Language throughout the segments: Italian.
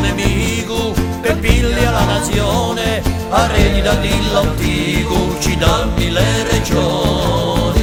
nemico per piglia la nazione, arreda di l'antico ci dammi le regioni.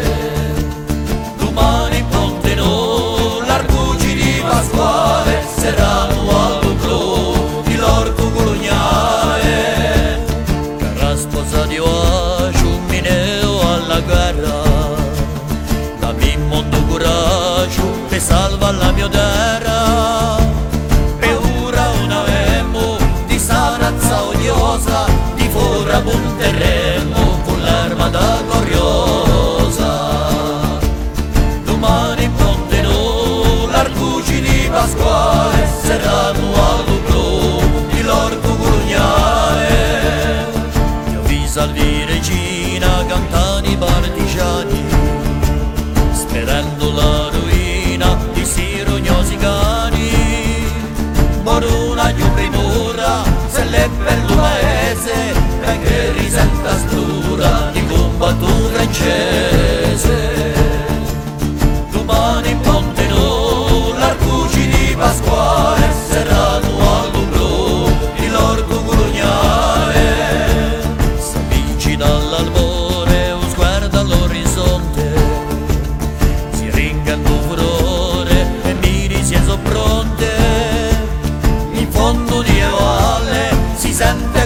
Domani in Ponte No, l'Arcuci di Pasquale, saranno allo blu di l'orco coloniale. Cara sposa di Oaci, un mineo alla guerra, la mia mondo coraggio per salva la mia terra. Per ora una vemo di sta razza odiosa, di fora punteremo con l'armata gloriosa. Domani in Ponte No, l'Arcuci di Pasquale, saranno allo blu di l'orco coloniale. Io vi salvi regina, cantani partigiani, sperando la ruina di sti rognosi cani. Moruna giù primura, se l'è per il paese, perché risenta stura di combattuto francese. Domani in Ponte No, l'Arcuci di Pasquale, saranno allo blu di l'orco coloniale. S'avvicina dall'albore, un sguardo all'orizzonte, si ringano furore e miri si sono pronte. In fondo di valle si sente